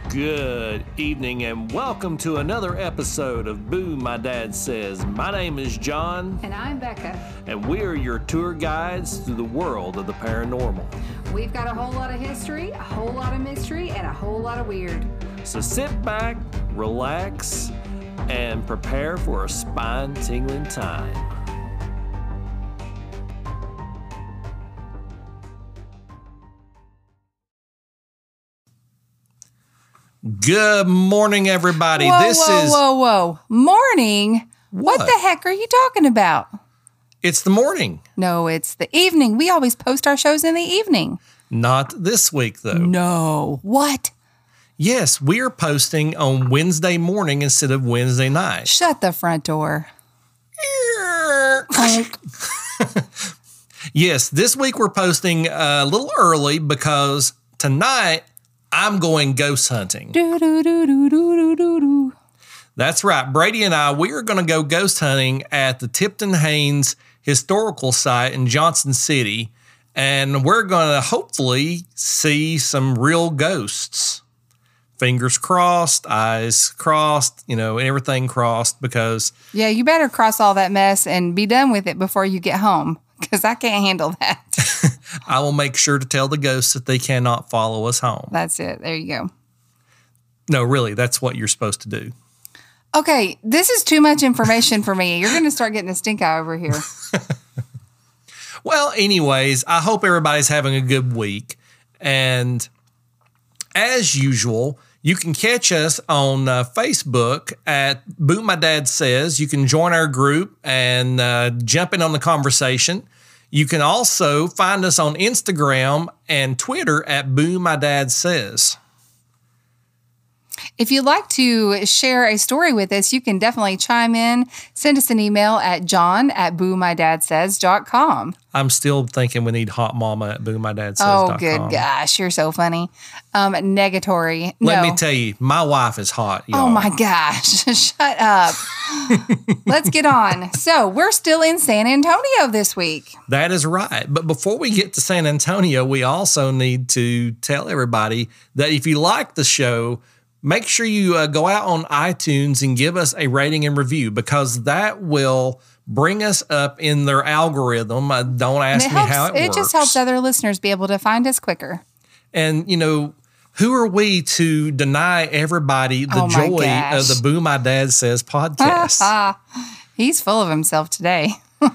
Good evening and welcome to another episode of Boo My Dad Says. My name is John. And I'm Becca. And we're your tour guides through the world of the paranormal. We've got a whole lot of history, a whole lot of mystery, and a whole lot of weird. So sit back, relax, and prepare for a spine-tingling time. Good morning, everybody. Whoa. Morning? What the heck are you talking about? It's the morning. No, it's the evening. We always post our shows in the evening. Not this week, though. No. What? Yes, we are posting on Wednesday morning instead of Wednesday night. Shut the front door. Yes, this week we're posting a little early because tonight I'm going ghost hunting. That's right. Brady and I, we are going to go ghost hunting at the Tipton Haynes Historical Site in Johnson City, and we're going to hopefully see some real ghosts. Fingers crossed, eyes crossed, everything crossed because... Yeah, you better cross all that mess and be done with it before you get home because I can't handle that. I will make sure to tell the ghosts that they cannot follow us home. That's it. There you go. No, really, that's what you're supposed to do. Okay, this is too much information for me. You're going to start getting a stink eye over here. Well, anyways, I hope everybody's having a good week. And as usual, you can catch us on Facebook at Boo My Dad Says. You can join our group and jump in on the conversation. You can also find us on Instagram and Twitter at Boo My Dad Says. If you'd like to share a story with us, you can definitely chime in. Send us an email at john@boomydadsays.com. I'm still thinking we need Hot Mama at boomydadsays.com. Oh, good gosh. You're so funny. Negatory. Let me tell you, my wife is hot, y'all. Oh, my gosh. Shut up. Let's get on. So we're still in San Antonio this week. That is right. But before we get to San Antonio, we also need to tell everybody that if you like the show, make sure you go out on iTunes and give us a rating and review because that will bring us up in their algorithm. Don't ask me how it works. It just helps other listeners be able to find us quicker. And, who are we to deny everybody the joy of the Boo My Dad Says podcast? He's full of himself today.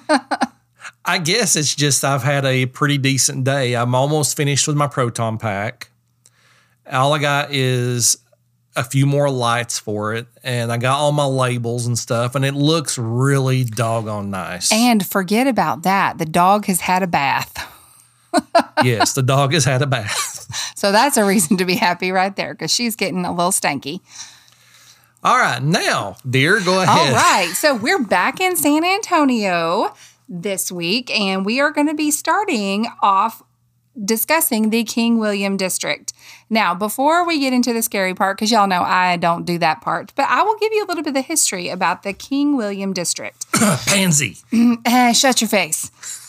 I guess it's just I've had a pretty decent day. I'm almost finished with my proton pack. All I got is a few more lights for it, and I got all my labels and stuff, and it looks really doggone nice. And forget about that. The dog has had a bath. Yes, the dog has had a bath. So that's a reason to be happy right there, because she's getting a little stanky. All right, now, dear, go ahead. All right, so we're back in San Antonio this week, and we are going to be starting off discussing the King William District. Now, before we get into the scary part, because y'all know I don't do that part, but I will give you a little bit of the history about the King William District. Pansy. Shut your face.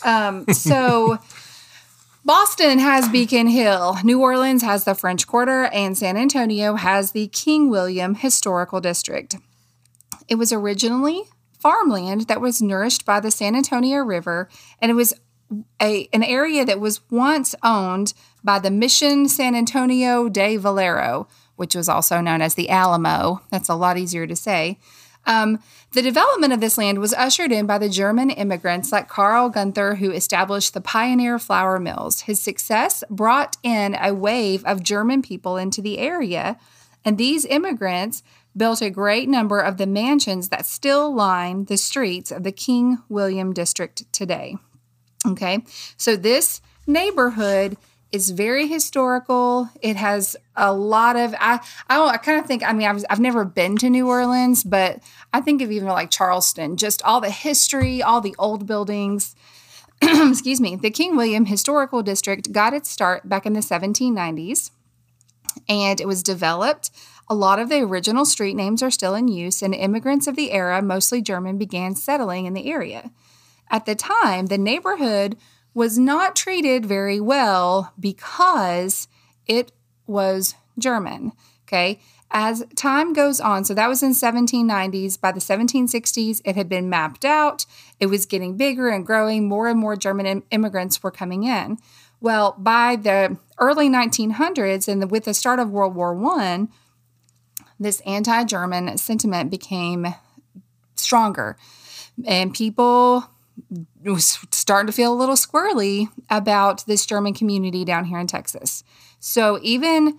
So Boston has Beacon Hill, New Orleans has the French Quarter, and San Antonio has the King William Historical District. It was originally farmland that was nourished by the San Antonio River, and it was an area that was once owned by the Mission San Antonio de Valero, which was also known as the Alamo. That's a lot easier to say. The development of this land was ushered in by the German immigrants like Karl Gunther, who established the pioneer flour mills. His success brought in a wave of German people into the area, and these immigrants built a great number of the mansions that still line the streets of the King William District today. Okay, so this neighborhood is very historical. It has a lot of, I kind of think, I've never been to New Orleans, but I think of even like Charleston, just all the history, all the old buildings. Excuse me. The King William Historical District got its start back in the 1790s, and it was developed. A lot of the original street names are still in use, and immigrants of the era, mostly German, began settling in the area. At the time, the neighborhood was not treated very well because it was German. Okay. As time goes on, so that was in 1790s. By the 1760s, it had been mapped out. It was getting bigger and growing. More and more German immigrants were coming in. Well, by the early 1900s and with the start of World War I, this anti-German sentiment became stronger. And people was starting to feel a little squirrely about this German community down here in Texas. So even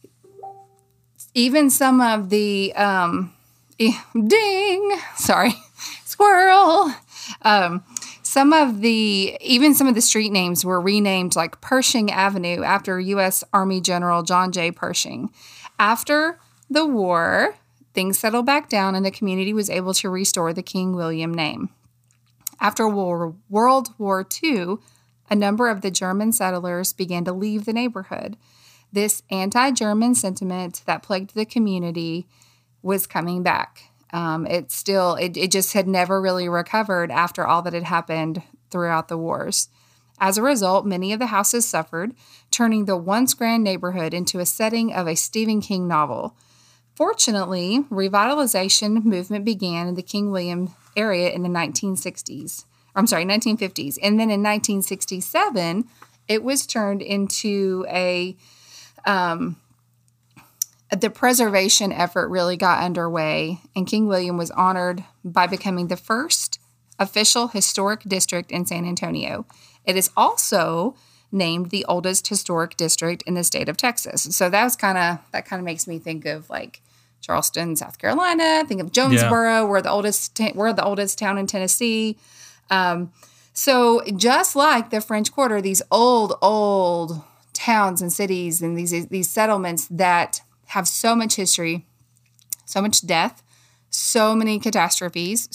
some of the squirrel. Some of the street names were renamed, like Pershing Avenue, after U.S. Army General John J. Pershing. After the war, things settled back down and the community was able to restore the King William name. After World War II, a number of the German settlers began to leave the neighborhood. This anti-German sentiment that plagued the community was coming back. It just had never really recovered after all that had happened throughout the wars. As a result, many of the houses suffered, turning the once grand neighborhood into a setting of a Stephen King novel. Fortunately, revitalization movement began in the King William area in the 1950s. And then in 1967, it was turned into the preservation effort really got underway, and King William was honored by becoming the first official historic district in San Antonio. It is also named the oldest historic district in the state of Texas. So that kind of makes me think of like Charleston, South Carolina. Think of Jonesboro. Yeah. We're the oldest town in Tennessee. So just like the French Quarter, these old towns and cities and these settlements that have so much history, so much death, so many catastrophes,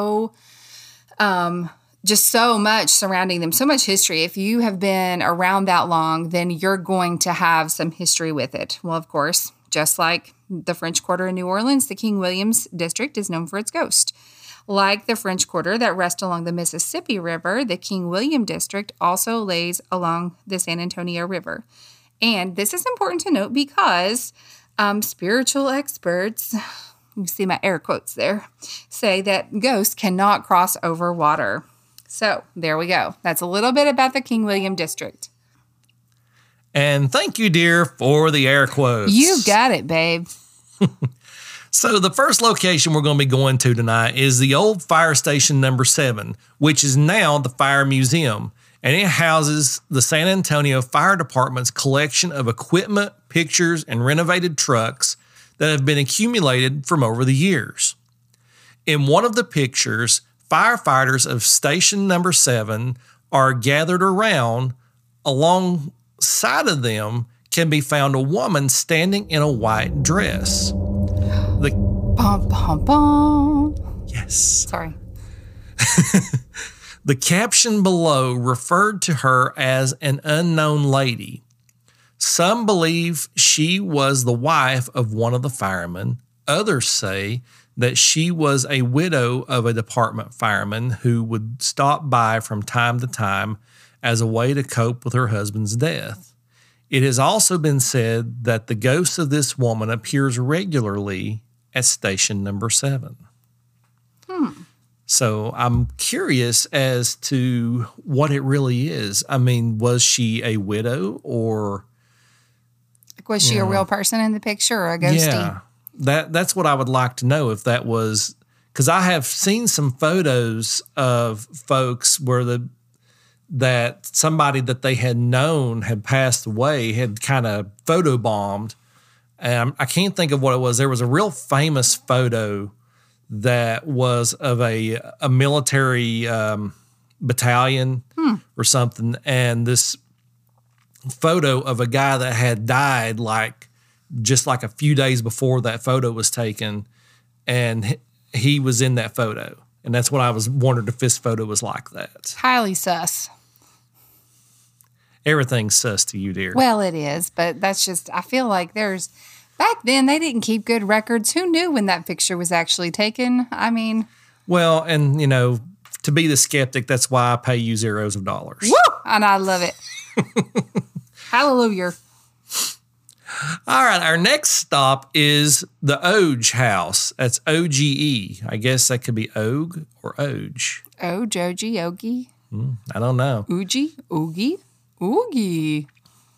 just so much surrounding them, so much history. If you have been around that long, then you're going to have some history with it. Well, of course, just like the French Quarter in New Orleans, the King William's district is known for its ghost. Like the French Quarter that rests along the Mississippi River, the King William district also lays along the San Antonio River. And this is important to note because spiritual experts, you see my air quotes there, say that ghosts cannot cross over water. So there we go. That's a little bit about the King William district. And thank you, dear, for the air quotes. You got it, babe. So the first location we're going to be going to tonight is the old fire station number 7, which is now the Fire Museum. And it houses the San Antonio Fire Department's collection of equipment, pictures, and renovated trucks that have been accumulated from over the years. In one of the pictures, firefighters of Station Number 7 are gathered around. Alongside of them can be found a woman standing in a white dress. Bum, bum, bum. Yes. Sorry. The caption below referred to her as an unknown lady. Some believe she was the wife of one of the firemen. Others say that she was a widow of a department fireman who would stop by from time to time as a way to cope with her husband's death. It has also been said that the ghost of this woman appears regularly at Station Number 7. So I'm curious as to what it really is. I mean, was she a widow or... Was she a real person in the picture or a ghostie? Yeah, that's what I would like to know if that was... Because I have seen some photos of folks where that somebody that they had known had passed away, had kind of photobombed. And I can't think of what it was. There was a real famous photo that was of a military battalion or something. And this photo of a guy that had died just like a few days before that photo was taken. And he was in that photo. And that's what I was wondering if this photo was like that. Highly sus. Everything's sus to you, dear. Well, it is, but that's just, I feel like back then they didn't keep good records. Who knew when that picture was actually taken? I mean. Well, and to be the skeptic, that's why I pay you zeros of dollars. Woo! And I love it. Hallelujah. All right, our next stop is the Oge House. That's O-G-E. I guess that could be Og or Oge. Joji, Ogie. I don't know. Oogie, Oogie, Oogie.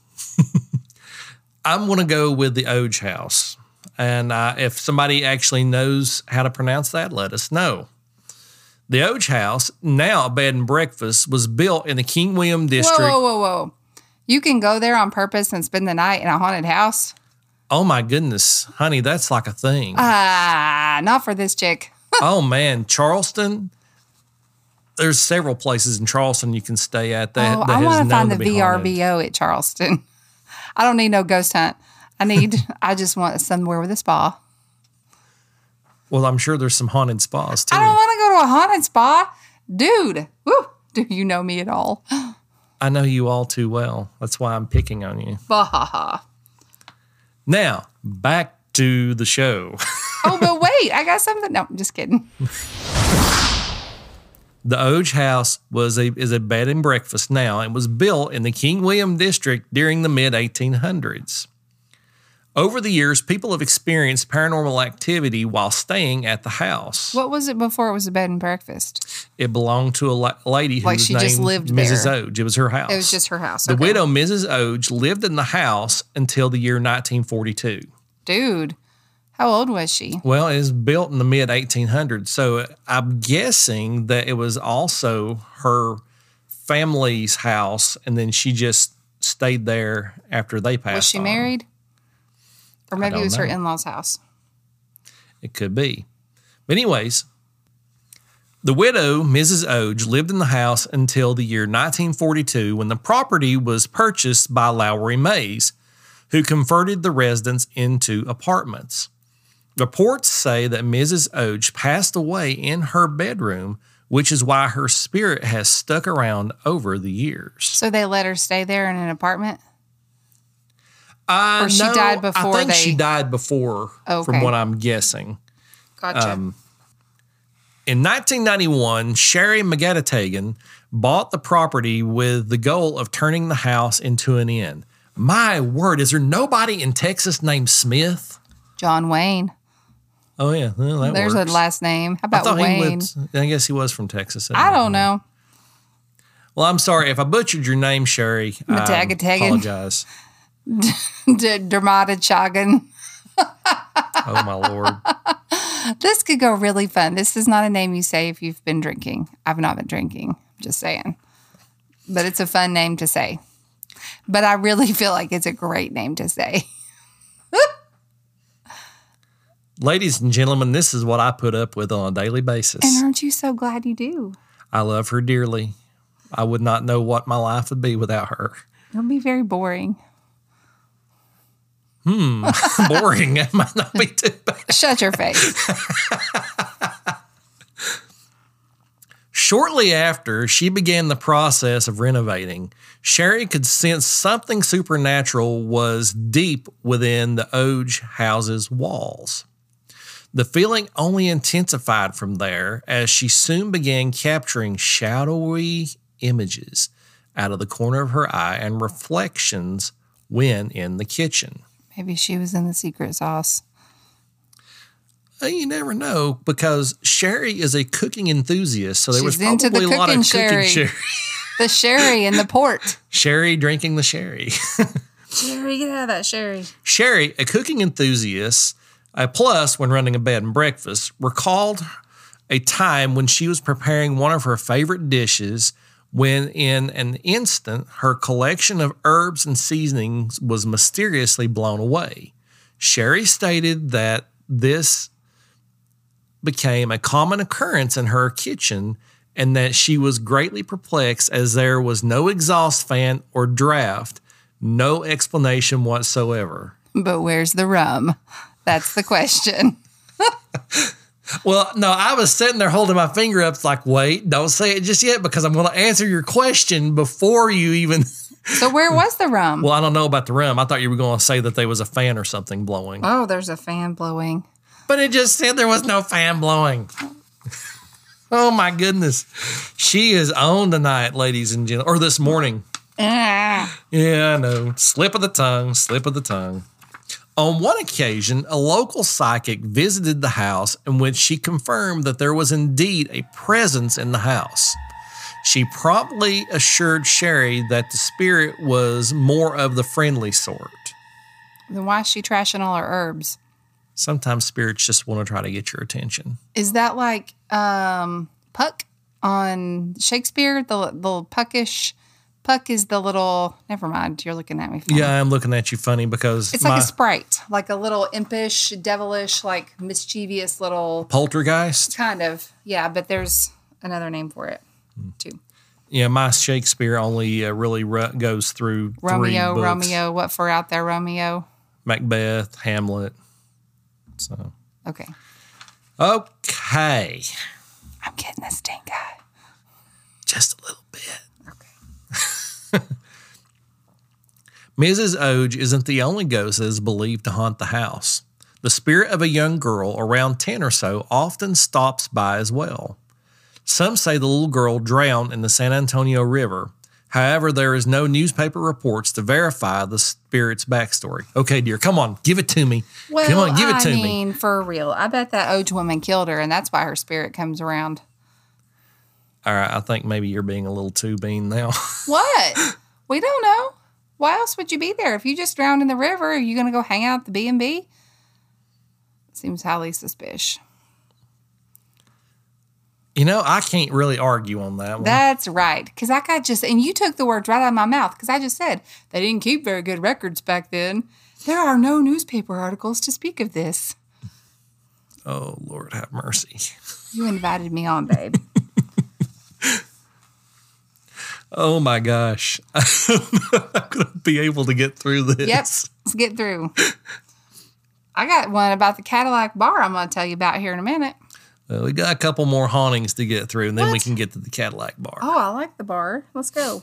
I'm going to go with the Oge House. And if somebody actually knows how to pronounce that, let us know. The Oge House, now a bed and breakfast, was built in the King William District. Whoa. You can go there on purpose and spend the night in a haunted house? Oh, my goodness. Honey, that's like a thing. Not for this chick. Oh, man. Charleston. There's several places in Charleston you can stay at that I want to find the haunted. VRBO at Charleston. I don't need no ghost hunt. I just want somewhere with a spa. Well, I'm sure there's some haunted spas, too. I don't want to go to a haunted spa. Dude, do you know me at all? I know you all too well. That's why I'm picking on you. Bahaha. Now, back to the show. Oh, but wait, I got something. No, I'm just kidding. The Oge House is a bed and breakfast now and was built in the King William District during the mid-1800s. Over the years, people have experienced paranormal activity while staying at the house. What was it before it was a bed and breakfast? It belonged to a lady who Like was she named just lived Mrs. there. Oge. It was her house. It was just her house. The Okay. widow, Mrs. Oge, lived in the house until the year 1942. Dude, how old was she? Well, it was built in the mid-1800s, so I'm guessing that it was also her family's house, and then she just stayed there after they passed on. Was she married? Or maybe don't it was her know. in-laws' house. It could be. But anyways, the widow, Mrs. Oge, lived in the house until the year 1942 when the property was purchased by Lowry Mays, who converted the residence into apartments. Reports say that Mrs. Oge passed away in her bedroom, which is why her spirit has stuck around over the years. So they let her stay there in an apartment? Or she died before I think she died before, Okay. from what I'm guessing. Gotcha. In 1991, Sherry McGattatagan bought the property with the goal of turning the house into an inn. My word, is there nobody in Texas named Smith? John Wayne. Oh, yeah. Well, that There's works. a last name. How I about thought Wayne? I guess he was from Texas. I don't know. Well, I'm sorry. If I butchered your name, Sherry, I Matagatagan. apologize. Dermatachagan. Oh, my Lord. This could go really fun. This is not a name you say if you've been drinking. I've not been drinking. Just saying. But it's a fun name to say. But I really feel like it's a great name to say. Ladies and gentlemen, this is what I put up with on a daily basis. And aren't you so glad you do? I love her dearly. I would not know what my life would be without her. It'll be very boring. Boring. That might not be too bad. Shut your face. Shortly after she began the process of renovating, Sherry could sense something supernatural was deep within the Oge house's walls. The feeling only intensified from there as she soon began capturing shadowy images out of the corner of her eye and reflections when in the kitchen. Maybe she was in the secret sauce. You never know, because Sherry is a cooking enthusiast, so there was She's into probably the a lot of cooking cooking Sherry. Sherry. The sherry and the port. Sherry drinking the sherry. Sherry, get out of that sherry. Sherry, a cooking enthusiast, a plus when running a bed and breakfast, recalled a time when she was preparing one of her favorite dishes when in an instant her collection of herbs and seasonings was mysteriously blown away. Sherry stated that this became a common occurrence in her kitchen and that she was greatly perplexed as there was no exhaust fan or draft, no explanation whatsoever. But where's the rum? That's the question. Well, no, I was sitting there holding my finger up like, wait, don't say it just yet because I'm going to answer your question before you even... So where was the rum? Well, I don't know about the rum. I thought you were going to say that there was a fan or something blowing. Oh, there's a fan blowing. But it just said there was no fan blowing. Oh, my goodness. She is on tonight, ladies and gentlemen. Or this morning. Ah. Yeah, I know. Slip of the tongue, slip of the tongue. On one occasion, a local psychic visited the house in which she confirmed that there was indeed a presence in the house. She promptly assured Sherry that the spirit was more of the friendly sort. Then why is she trashing all her herbs? Sometimes spirits just want to try to get your attention. Is that like Puck on Shakespeare? The little Puckish. Puck is the little. Never mind. You're looking at me funny. Yeah, I'm looking at you funny because it's like a sprite, like a little impish, devilish, like mischievous little poltergeist. Kind of, yeah. But there's another name for it too. Yeah, my Shakespeare only really goes through Romeo, 3 books. Romeo. What for out there, Romeo? Macbeth, Hamlet. So okay. I'm getting this stink eye. Just a little bit. Okay. Mrs. Oge isn't the only ghost that is believed to haunt the house. The spirit of a young girl, around 10 or so, often stops by as well. Some say the little girl drowned in the San Antonio River. However, there is no newspaper reports to verify the spirit's backstory. Okay, dear, come on, give it to me. Well, come on, give it to me. I mean, for real, I bet that Oge woman killed her, and that's why her spirit comes around. All right, I think maybe you're being a little too bean now. What? We don't know. Why else would you be there? If you just drowned in the river, are you going to go hang out at the B&B? Seems highly suspicious. You know, I can't really argue on that one. That's right. Because and you took the words right out of my mouth, because I just said they didn't keep very good records back then. There are no newspaper articles to speak of this. Oh, Lord have mercy. You invited me on, babe. Oh, my gosh. I'm going to be able to get through this. Yep, let's get through. I got one about the Cadillac bar I'm going to tell you about here in a minute. We got a couple more hauntings to get through, and then we can get to the Cadillac bar. Oh, I like the bar. Let's go.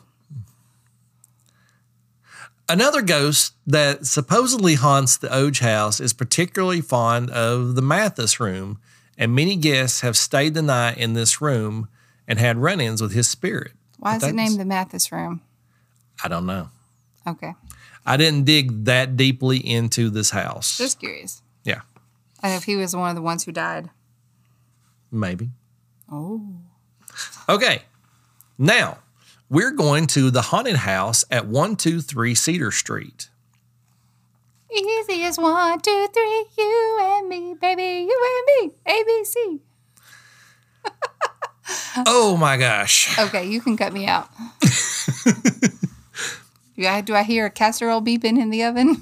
Another ghost that supposedly haunts the Oge house is particularly fond of the Mathis room, and many guests have stayed the night in this room and had run-ins with his spirit. Why is it named the Mathis room? I don't know. Okay. I didn't dig that deeply into this house. Just curious. Yeah. And if he was one of the ones who died. Maybe. Oh. Okay. Now, we're going to the haunted house at 123 Cedar Street. Easy as 1, 2, 3, you and me, baby, you and me, ABC. Oh my gosh. Okay, you can cut me out. Do I hear a casserole beeping in the oven?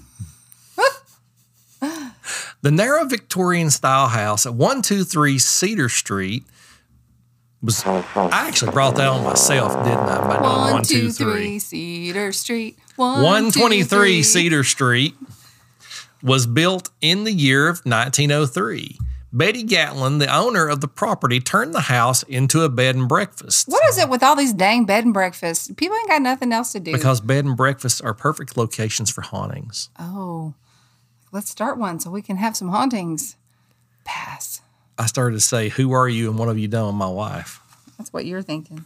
The narrow Victorian style house at 123 Cedar Street was. I actually brought that on myself, didn't I? By doing 1, 2, 3 Cedar Street. 123 Cedar Street was built in the year of 1903. Betty Gatlin, the owner of the property, turned the house into a bed and breakfast. What is it with all these dang bed and breakfasts? People ain't got nothing else to do. Because bed and breakfasts are perfect locations for hauntings. Oh, let's start one so we can have some hauntings. Pass. I started to say, who are you and what have you done with my wife? That's what you're thinking.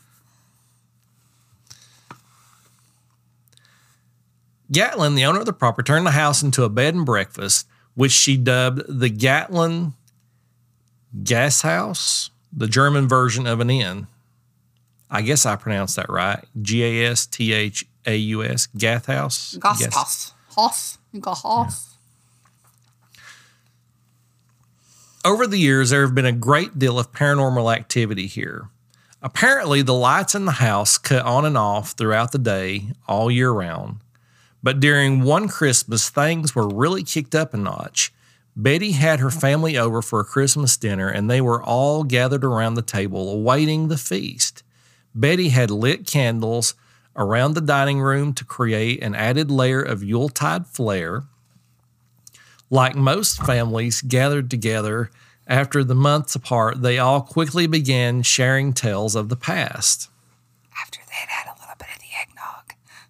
Gatlin, the owner of the property, turned the house into a bed and breakfast, which she dubbed the Gatlin Gasthaus, the German version of an inn. I guess I pronounced that right. Gasthaus, Gasthaus. Gasthaus. Haus. Gasthaus. Over the years, there have been a great deal of paranormal activity here. Apparently, the lights in the house cut on and off throughout the day, all year round. But during one Christmas, things were really kicked up a notch. Betty had her family over for a Christmas dinner, and they were all gathered around the table awaiting the feast. Betty had lit candles around the dining room to create an added layer of Yuletide flair. Like most families gathered together after the months apart, they all quickly began sharing tales of the past. After they'd had a little bit of the eggnog.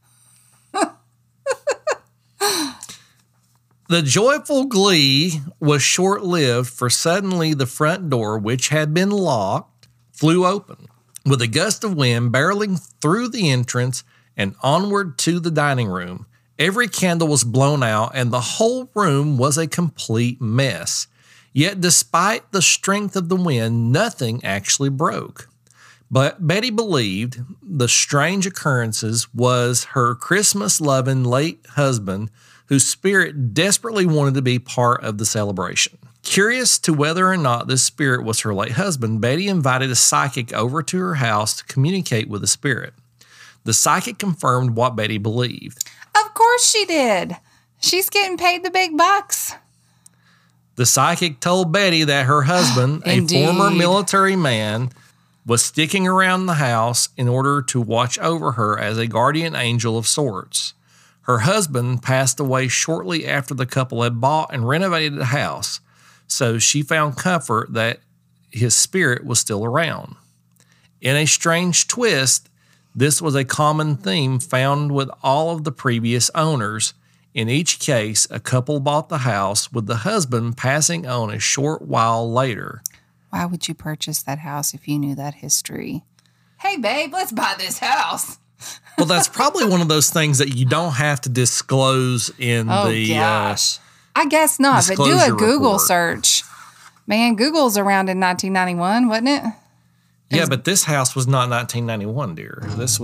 The joyful glee was short-lived, for suddenly the front door, which had been locked, flew open, with a gust of wind barreling through the entrance and onward to the dining room. Every candle was blown out, and the whole room was a complete mess. Yet, despite the strength of the wind, nothing actually broke. But Betty believed the strange occurrences was her Christmas-loving late husband, whose spirit desperately wanted to be part of the celebration. Curious to whether or not this spirit was her late husband, Betty invited a psychic over to her house to communicate with the spirit. The psychic confirmed what Betty believed. Of course she did. She's getting paid the big bucks. The psychic told Betty that her husband, a former military man, was sticking around the house in order to watch over her as a guardian angel of sorts. Her husband passed away shortly after the couple had bought and renovated the house, so she found comfort that his spirit was still around. In a strange twist, this was a common theme found with all of the previous owners. In each case, a couple bought the house, with the husband passing on a short while later. Why would you purchase that house if you knew that history? Hey, babe, let's buy this house. Well, that's probably one of those things that you don't have to disclose in gosh. I guess not, but do a Google report. Search. Man, Google's around in 1991, wasn't it? Yeah, but this house was not 1991, dear.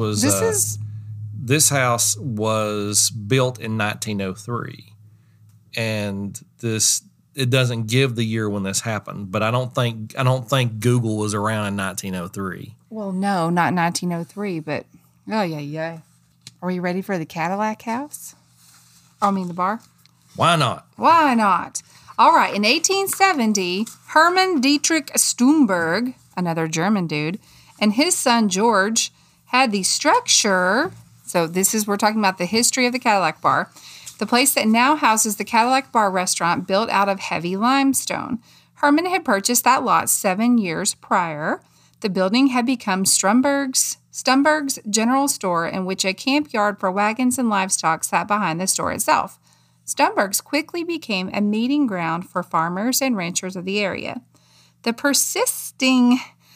This house was built in 1903, and it doesn't give the year when this happened. But I don't think Google was around in 1903. Well, no, not 1903, but yeah. Are we ready for the Cadillac house? The bar. Why not? Why not? All right. In 1870, Hermann Dietrich Stumberg, another German dude, and his son George had the structure. So we're talking about the history of the Cadillac Bar. The place that now houses the Cadillac Bar restaurant built out of heavy limestone. Herman had purchased that lot 7 years prior. The building had become Stumberg's general store, in which a camp yard for wagons and livestock sat behind the store itself. Stumberg's quickly became a meeting ground for farmers and ranchers of the area. The persisting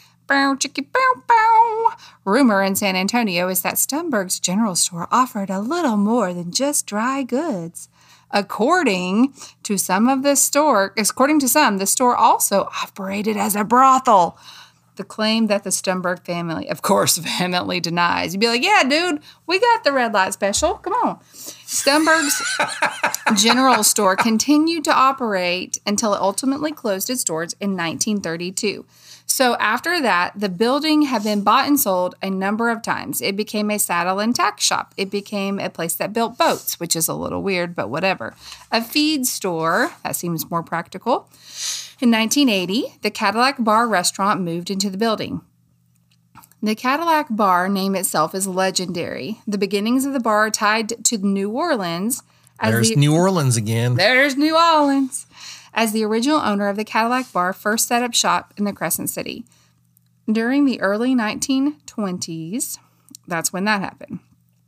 rumor in San Antonio is that Stumberg's general store offered a little more than just dry goods. According to some, the store also operated as a brothel. The claim that the Stumberg family, of course, vehemently denies. You'd be like, yeah, dude, we got the red light special. Come on. Stumberg's general store continued to operate until it ultimately closed its doors in 1932. So after that, the building had been bought and sold a number of times. It became a saddle and tack shop. It became a place that built boats, which is a little weird, but whatever. A feed store, that seems more practical. In 1980, the Cadillac Bar restaurant moved into the building. The Cadillac Bar name itself is legendary. The beginnings of the bar are tied to New Orleans. There's New Orleans again. There's New Orleans. As the original owner of the Cadillac Bar first set up shop in the Crescent City. During the early 1920s, that's when that happened.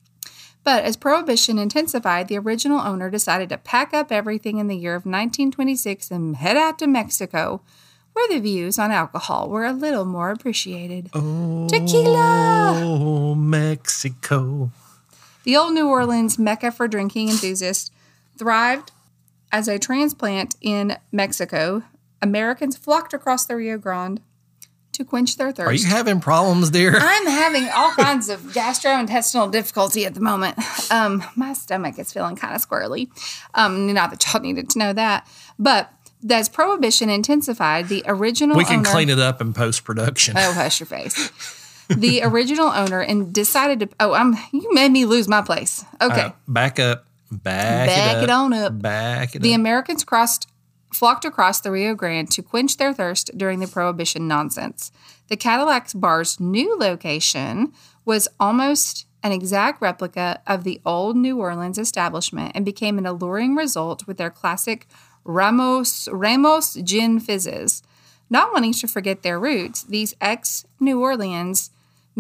But as Prohibition intensified, the original owner decided to pack up everything in the year of 1926 and head out to Mexico, where the views on alcohol were a little more appreciated. Oh, Tequila! Mexico. The old New Orleans mecca for drinking enthusiasts thrived as a transplant in Mexico. Americans flocked across the Rio Grande to quench their thirst. Are you having problems, dear? I'm having all kinds of gastrointestinal difficulty at the moment. My stomach is feeling kind of squirrely. Not that y'all needed to know that. But as Prohibition intensified, the original We can owner, clean it up in post-production. Oh, hush your face. The original owner and decided to... you made me lose my place. Okay. Back up. Back it on up. Back it The up. Americans flocked across the Rio Grande to quench their thirst during the Prohibition nonsense. The Cadillac Bar's new location was almost an exact replica of the old New Orleans establishment and became an alluring result with their classic Ramos gin fizzes. Not wanting to forget their roots, these ex-New Orleanians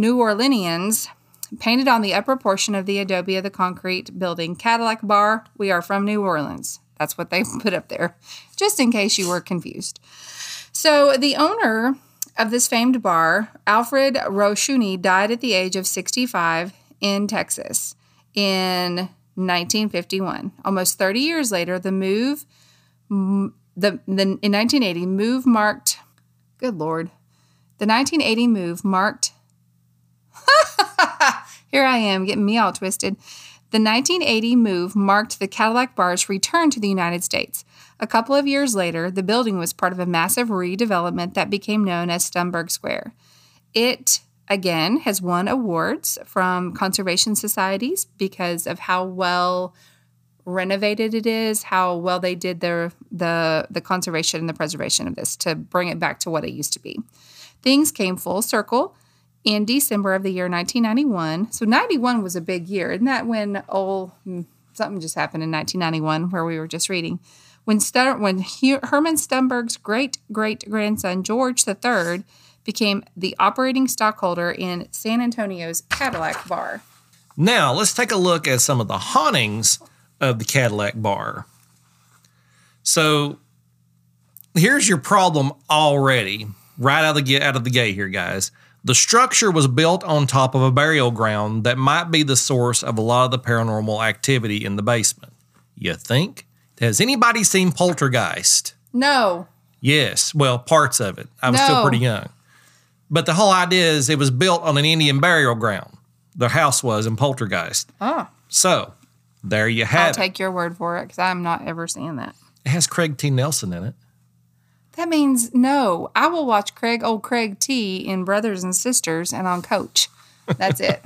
painted on the upper portion of the adobe of the concrete building, Cadillac Bar, we are from New Orleans. That's what they put up there, just in case you were confused. So the owner of this famed bar, Alfred Rochuni, died at the age of 65 in Texas in 1951. Almost 30 years later, the move, in 1980, move marked, good Lord, the 1980 move marked, here I am getting me all twisted. The 1980 move marked the Cadillac Bar's return to the United States. A couple of years later, the building was part of a massive redevelopment that became known as Stumberg Square. It, again, has won awards from conservation societies because of how well renovated it is, how well they did the conservation and the preservation of this to bring it back to what it used to be. Things came full circle in December of the year 1991. So 91 was a big year. Isn't that when something just happened in 1991 where we were just reading? When Herman Stumberg's great-great-grandson, George III, became the operating stockholder in San Antonio's Cadillac Bar. Now, let's take a look at some of the hauntings of the Cadillac Bar. So, here's your problem already, right out of the gate here, guys. The structure was built on top of a burial ground that might be the source of a lot of the paranormal activity in the basement. You think? Has anybody seen Poltergeist? No. Yes. Well, parts of it. I was still pretty young. But the whole idea is it was built on an Indian burial ground. The house was in Poltergeist. Oh. So, there you have it. I'll take your word for it because I'm not ever seeing that. It has Craig T. Nelson in it. That means no. I will watch old Craig T. in Brothers and Sisters and on Coach. That's it.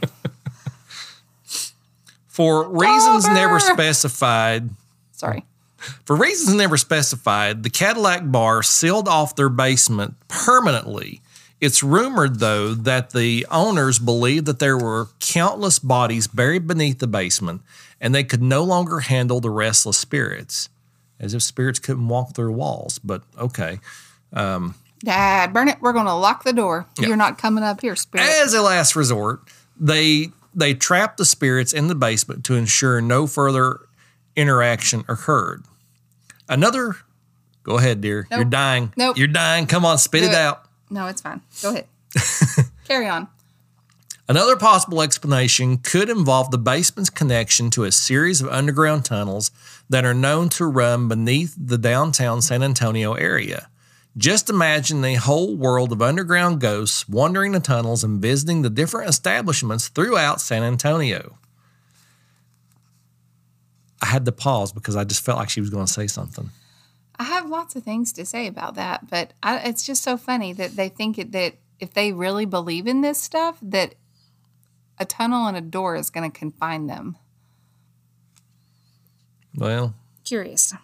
For reasons never specified. Sorry. For reasons never specified, the Cadillac Bar sealed off their basement permanently. It's rumored, though, that the owners believed that there were countless bodies buried beneath the basement and they could no longer handle the restless spirits. As if spirits couldn't walk through walls, but okay. Dad, burn it. We're going to lock the door. Yeah. You're not coming up here, spirit. As a last resort, they trapped the spirits in the basement to ensure no further interaction occurred. Go ahead, dear. Nope. You're dying. Nope. You're dying. Come on, spit it out. No, it's fine. Go ahead. Carry on. Another possible explanation could involve the basement's connection to a series of underground tunnels that are known to run beneath the downtown San Antonio area. Just imagine the whole world of underground ghosts wandering the tunnels and visiting the different establishments throughout San Antonio. I had to pause because I just felt like she was going to say something. I have lots of things to say about that, but it's just so funny that they think that if they really believe in this stuff, that a tunnel and a door is going to confine them. Well, curious.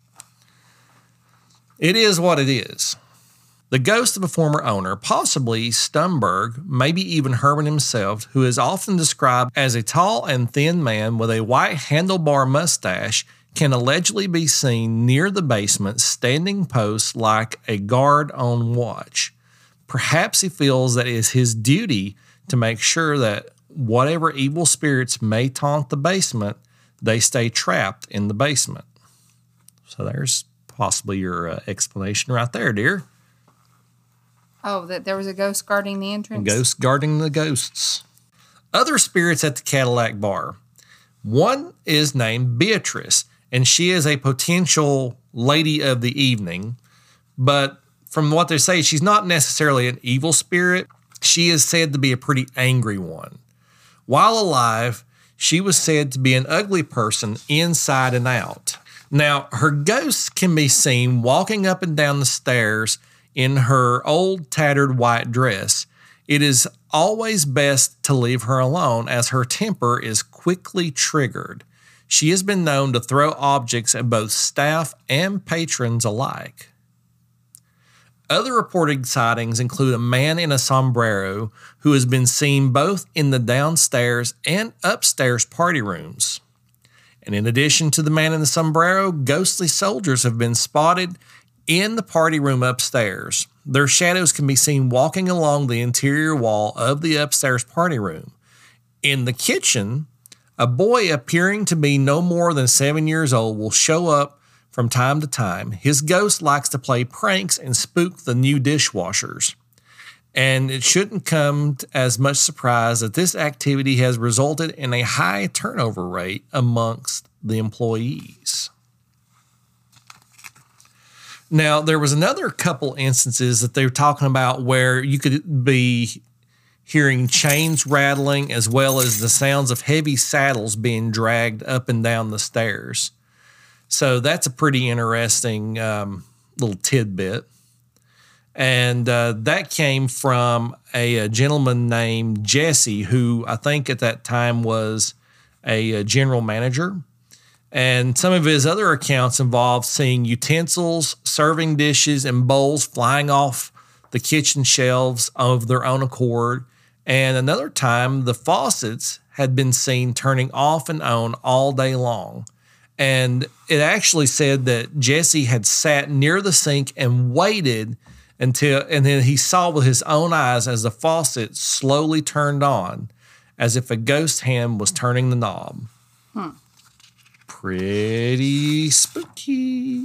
It is what it is. The ghost of a former owner, possibly Stumberg, maybe even Herman himself, who is often described as a tall and thin man with a white handlebar mustache, can allegedly be seen near the basement standing post like a guard on watch. Perhaps he feels that it is his duty to make sure that whatever evil spirits may taunt the basement, they stay trapped in the basement. So there's possibly your explanation right there, dear. Oh, that there was a ghost guarding the entrance? A ghost guarding the ghosts. Other spirits at the Cadillac Bar. One is named Beatrice, and she is a potential lady of the evening. But from what they say, she's not necessarily an evil spirit. She is said to be a pretty angry one. While alive, she was said to be an ugly person inside and out. Now, her ghost can be seen walking up and down the stairs in her old tattered white dress. It is always best to leave her alone as her temper is quickly triggered. She has been known to throw objects at both staff and patrons alike. Other reported sightings include a man in a sombrero who has been seen both in the downstairs and upstairs party rooms. And in addition to the man in the sombrero, ghostly soldiers have been spotted in the party room upstairs. Their shadows can be seen walking along the interior wall of the upstairs party room. In the kitchen, a boy appearing to be no more than 7 years old will show up from time to time. His ghost likes to play pranks and spook the new dishwashers. And it shouldn't come as much surprise that this activity has resulted in a high turnover rate amongst the employees. Now, there was another couple instances that they were talking about where you could be hearing chains rattling as well as the sounds of heavy saddles being dragged up and down the stairs. So that's a pretty interesting little tidbit. And that came from a gentleman named Jesse, who I think at that time was a general manager. And some of his other accounts involved seeing utensils, serving dishes, and bowls flying off the kitchen shelves of their own accord. And another time, the faucets had been seen turning off and on all day long. And it actually said that Jesse had sat near the sink and waited and then he saw with his own eyes as the faucet slowly turned on, as if a ghost hand was turning the knob. Pretty spooky.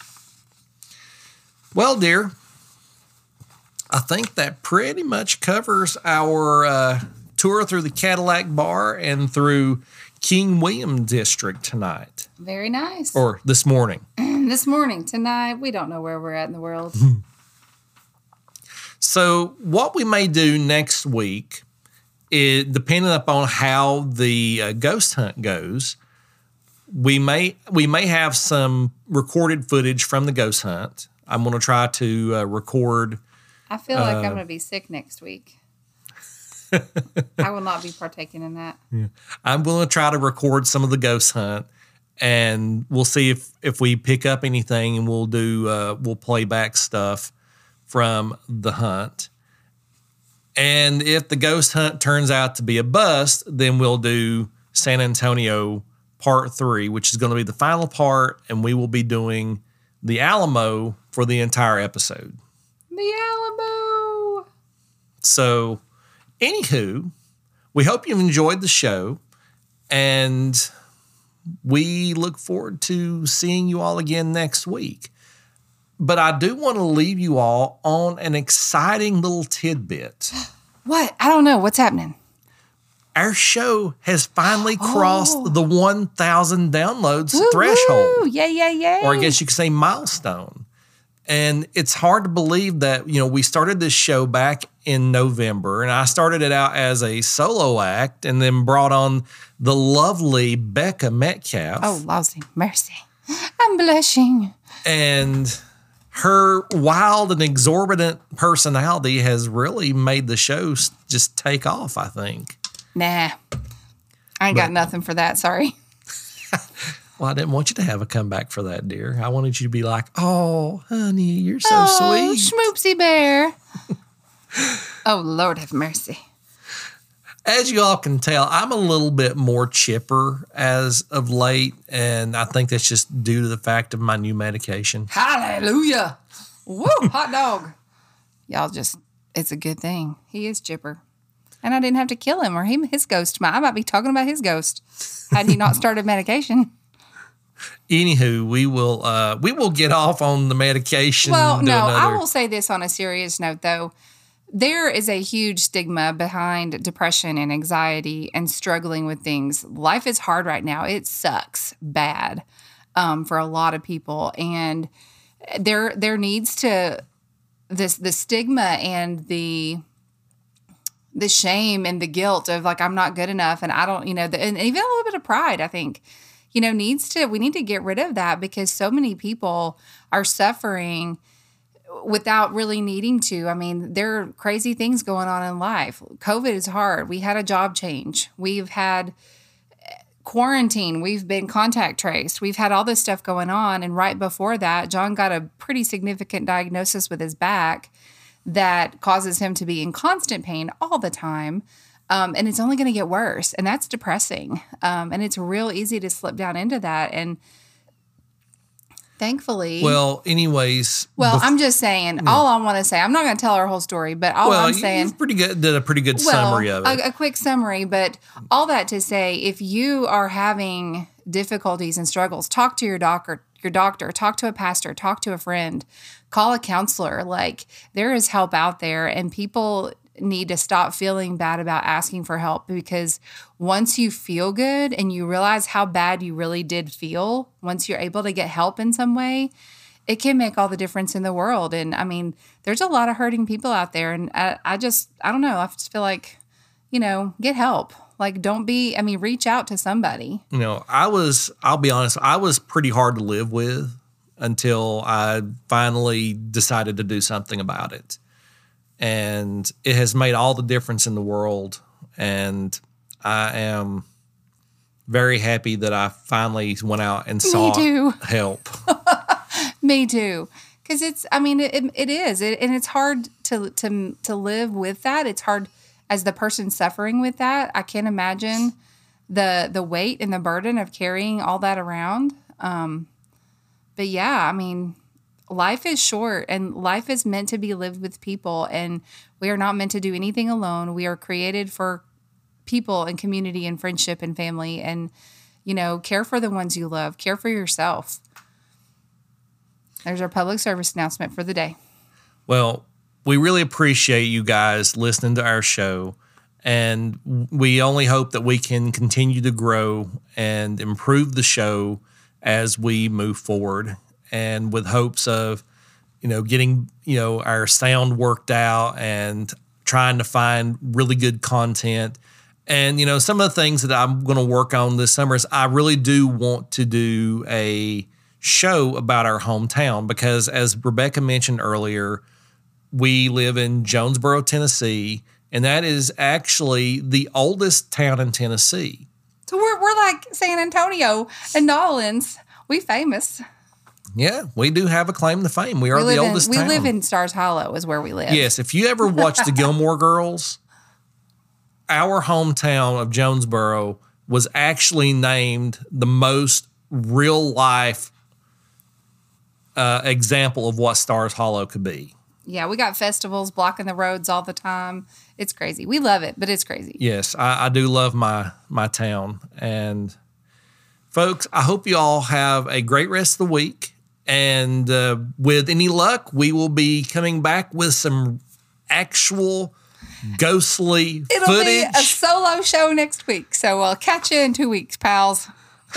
Well, dear, I think that pretty much covers our tour through the Cadillac Bar and through King William District tonight. Very nice. Or this morning. This morning, tonight, we don't know where we're at in the world. So what we may do next week is, depending upon how the ghost hunt goes, we may have some recorded footage from the ghost hunt. I'm going to try to record. I feel like I'm going to be sick next week. I will not be partaking in that. Yeah. I'm going to try to record some of the ghost hunt, and we'll see if we pick up anything, and we'll play back stuff from the hunt. And if the ghost hunt turns out to be a bust, then we'll do San Antonio Part 3, which is going to be the final part, and we will be doing the Alamo for the entire episode. The Alamo! So, anywho, we hope you've enjoyed the show, and we look forward to seeing you all again next week. But I do want to leave you all on an exciting little tidbit. What? I don't know. What's happening? Our show has finally crossed the 1,000 downloads threshold. Woo! Yay. Or I guess you could say milestone. And it's hard to believe that, we started this show back in November, and I started it out as a solo act and then brought on the lovely Becca Metcalf. Oh, lousy mercy. I'm blushing. And her wild and exorbitant personality has really made the show just take off, I think. Nah. I ain't got nothing for that, sorry. Well, I didn't want you to have a comeback for that, dear. I wanted you to be like, oh, honey, you're so sweet. Schmoopsy bear. Oh, Lord have mercy. As you all can tell, I'm a little bit more chipper as of late, and I think that's just due to the fact of my new medication. Hallelujah. Woo, hot dog. Y'all it's a good thing. He is chipper. And I didn't have to kill him or his ghost. I might be talking about his ghost had he not started medication. Anywho, we will get off on the medication. Well, no, I will say this on a serious note, though. There is a huge stigma behind depression and anxiety and struggling with things. Life is hard right now. It sucks bad for a lot of people. And there needs to, the stigma and the shame and the guilt of like, I'm not good enough. And I don't, and even a little bit of pride, I think, we need to get rid of that because so many people are suffering without really needing to. I mean, there are crazy things going on in life. COVID is hard. We had a job change. We've had quarantine. We've been contact traced. We've had all this stuff going on. And right before that, John got a pretty significant diagnosis with his back that causes him to be in constant pain all the time. And it's only going to get worse. And that's depressing. And it's real easy to slip down into that. And thankfully. Well, anyways. I'm just saying, all I want to say, I'm not going to tell our whole story, but I'm saying. You did a pretty good summary of it. A quick summary, but all that to say, if you are having difficulties and struggles, talk to your doctor. your doctor, talk to a pastor, talk to a friend, call a counselor. Like, there is help out there, and people need to stop feeling bad about asking for help, because once you feel good and you realize how bad you really did feel, once you're able to get help in some way, it can make all the difference in the world. And I mean, there's a lot of hurting people out there. And I don't know. I just feel like, get help. Like, reach out to somebody. I'll be honest, I was pretty hard to live with until I finally decided to do something about it. And it has made all the difference in the world. And I am very happy that I finally went out and sought help. Me too. Because it is. And it's hard to live with that. It's hard as the person suffering with that. I can't imagine the weight and the burden of carrying all that around. But yeah, life is short, and life is meant to be lived with people, and we are not meant to do anything alone. We are created for people and community and friendship and family, and, care for the ones you love, care for yourself. There's our public service announcement for the day. Well, we really appreciate you guys listening to our show, and we only hope that we can continue to grow and improve the show as we move forward. And with hopes of, getting, our sound worked out and trying to find really good content. And, some of the things that I'm going to work on this summer is I really do want to do a show about our hometown, because as Rebecca mentioned earlier, we live in Jonesboro, Tennessee, and that is actually the oldest town in Tennessee. So we're like San Antonio and New Orleans. We famous. Yeah, we do have a claim to fame. We are the oldest town. We live in Stars Hollow is where we live. Yes, if you ever watch the Gilmore Girls, our hometown of Jonesboro was actually named the most real-life example of what Stars Hollow could be. Yeah, we got festivals blocking the roads all the time. It's crazy. We love it, but it's crazy. Yes, I do love my town. And folks, I hope you all have a great rest of the week. And with any luck, we will be coming back with some actual ghostly footage. It'll be a solo show next week. So I'll catch you in 2 weeks, pals.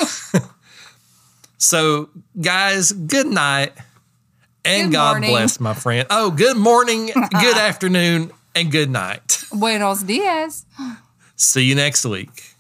So, guys, good night. And good God morning. Bless, my friend. Oh, good morning, good afternoon, and good night. Buenos dias. See you next week.